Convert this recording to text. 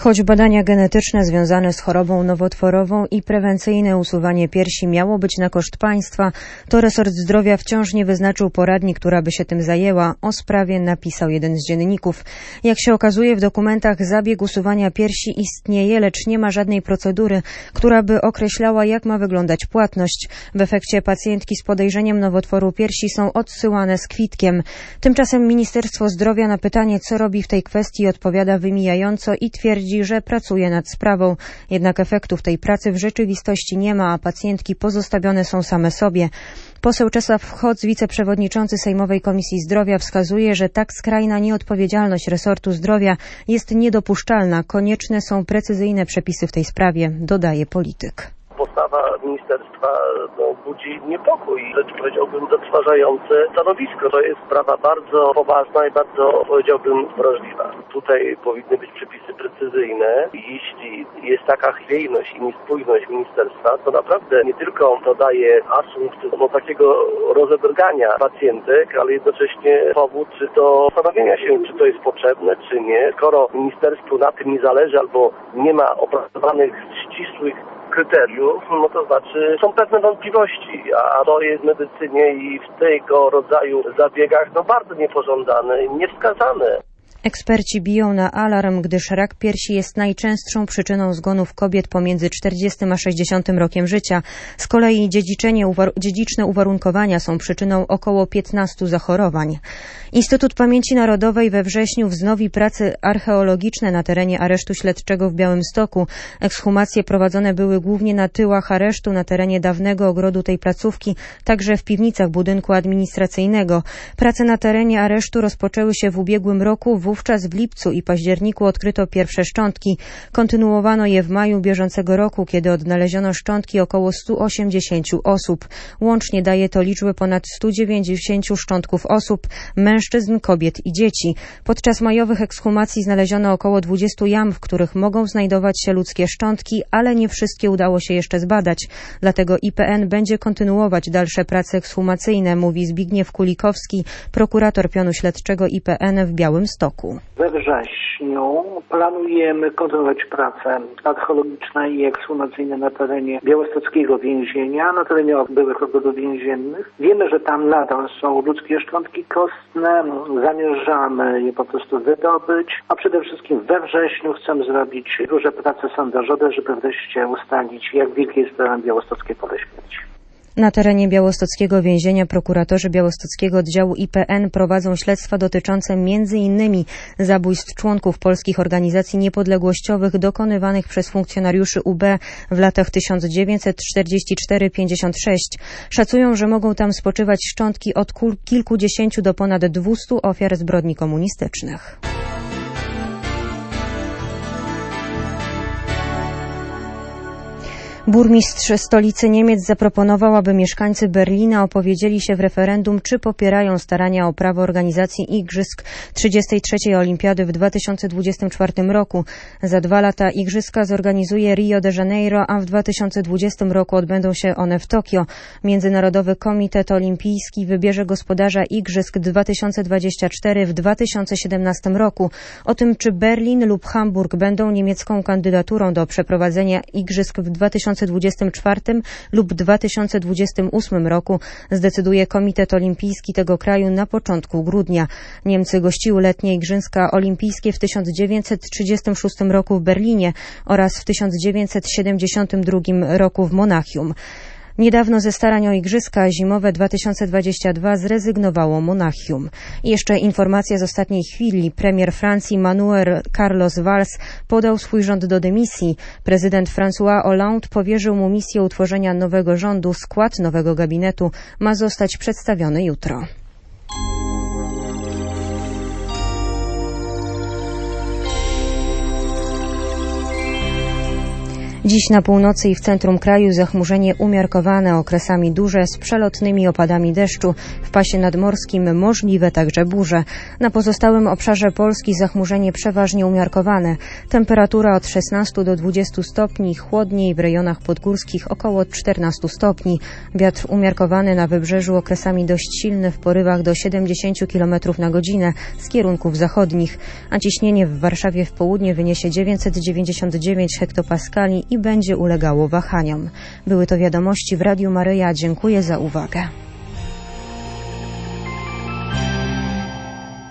Choć badania genetyczne związane z chorobą nowotworową i prewencyjne usuwanie piersi miało być na koszt państwa, to resort zdrowia wciąż nie wyznaczył poradni, która by się tym zajęła. O sprawie napisał jeden z dzienników. Jak się okazuje, w dokumentach zabieg usuwania piersi istnieje, lecz nie ma żadnej procedury, która by określała, jak ma wyglądać płatność. W efekcie pacjentki z podejrzeniem nowotworu piersi są odsyłane z kwitkiem. Tymczasem Ministerstwo Zdrowia na pytanie, co robi w tej kwestii, odpowiada wymijająco i twierdzi, że pracuje nad sprawą. Jednak efektów tej pracy w rzeczywistości nie ma, a pacjentki pozostawione są same sobie. Poseł Czesław Hoc, wiceprzewodniczący Sejmowej Komisji Zdrowia, wskazuje, że tak skrajna nieodpowiedzialność resortu zdrowia jest niedopuszczalna. Konieczne są precyzyjne przepisy w tej sprawie, dodaje polityk. Postawa ministerstwa budzi niepokój, lecz powiedziałbym zatrważające stanowisko. To jest sprawa bardzo poważna i bardzo, powiedziałbym, wrażliwa. Tutaj powinny być przepisy precyzyjne. Jeśli jest taka chwiejność i niespójność ministerstwa, to naprawdę nie tylko to daje asumpt takiego rozebrgania pacjentek, ale jednocześnie powód do zastanowienia się, czy to jest potrzebne, czy nie. Skoro ministerstwu na tym nie zależy albo nie ma opracowanych ścisłych kryteriów, no to znaczy są pewne wątpliwości, a to jest w medycynie i w tego rodzaju zabiegach bardzo niepożądane i niewskazane. Eksperci biją na alarm, gdyż rak piersi jest najczęstszą przyczyną zgonów kobiet pomiędzy 40 a 60 rokiem życia. Z kolei dziedziczne uwarunkowania są przyczyną około 15 zachorowań. Instytut Pamięci Narodowej we wrześniu wznowi prace archeologiczne na terenie aresztu śledczego w Białymstoku. Ekshumacje prowadzone były głównie na tyłach aresztu, na terenie dawnego ogrodu tej placówki, także w piwnicach budynku administracyjnego. Prace na terenie aresztu rozpoczęły się w ubiegłym roku. Wówczas w lipcu i październiku odkryto pierwsze szczątki. Kontynuowano je w maju bieżącego roku, kiedy odnaleziono szczątki około 180 osób. Łącznie daje to liczbę ponad 190 szczątków osób, mężczyzn, kobiet i dzieci. Podczas majowych ekshumacji znaleziono około 20 jam, w których mogą znajdować się ludzkie szczątki, ale nie wszystkie udało się jeszcze zbadać. Dlatego IPN będzie kontynuować dalsze prace ekshumacyjne, mówi Zbigniew Kulikowski, prokurator pionu śledczego IPN w Białymstoku. We wrześniu planujemy kontynuować prace archeologiczne i ekshumacyjne na terenie białostockiego więzienia, na terenie byłych ogrodów więziennych. Wiemy, że tam nadal są ludzkie szczątki kostne, zamierzamy je po prostu wydobyć, a przede wszystkim we wrześniu chcemy zrobić duże prace sondażowe, żeby wreszcie ustalić, jak wielkie jest teren białostockie pole śmierci. Na terenie białostockiego więzienia prokuratorzy białostockiego oddziału IPN prowadzą śledztwa dotyczące m.in. zabójstw członków polskich organizacji niepodległościowych dokonywanych przez funkcjonariuszy UB w latach 1944-56. Szacują, że mogą tam spoczywać szczątki od kilkudziesięciu do ponad 200 ofiar zbrodni komunistycznych. Burmistrz stolicy Niemiec zaproponował, aby mieszkańcy Berlina opowiedzieli się w referendum, czy popierają starania o prawo organizacji Igrzysk 33. Olimpiady w 2024 roku. Za 2 lata Igrzyska zorganizuje Rio de Janeiro, a w 2020 roku odbędą się one w Tokio. Międzynarodowy Komitet Olimpijski wybierze gospodarza Igrzysk 2024 w 2017 roku. O tym, czy Berlin lub Hamburg będą niemiecką kandydaturą do przeprowadzenia Igrzysk w 2024 lub 2028 roku zdecyduje Komitet Olimpijski tego kraju na początku grudnia. Niemcy gościły letnie Igrzyska Olimpijskie w 1936 roku w Berlinie oraz w 1972 roku w Monachium. Niedawno ze starań o Igrzyska zimowe 2022 zrezygnowało Monachium. I jeszcze informacja z ostatniej chwili. Premier Francji Manuel Carlos Valls podał swój rząd do dymisji. Prezydent François Hollande powierzył mu misję utworzenia nowego rządu. Skład nowego gabinetu ma zostać przedstawiony jutro. Dziś na północy i w centrum kraju zachmurzenie umiarkowane, okresami duże z przelotnymi opadami deszczu. W pasie nadmorskim możliwe także burze. Na pozostałym obszarze Polski zachmurzenie przeważnie umiarkowane. Temperatura od 16 do 20 stopni, chłodniej w rejonach podgórskich około 14 stopni. Wiatr umiarkowany na wybrzeżu, okresami dość silny w porywach do 70 km na godzinę z kierunków zachodnich. A ciśnienie w Warszawie w południe wyniesie 999 hektopaskali i będzie ulegało wahaniom. Były to wiadomości w Radiu Maryja. Dziękuję za uwagę.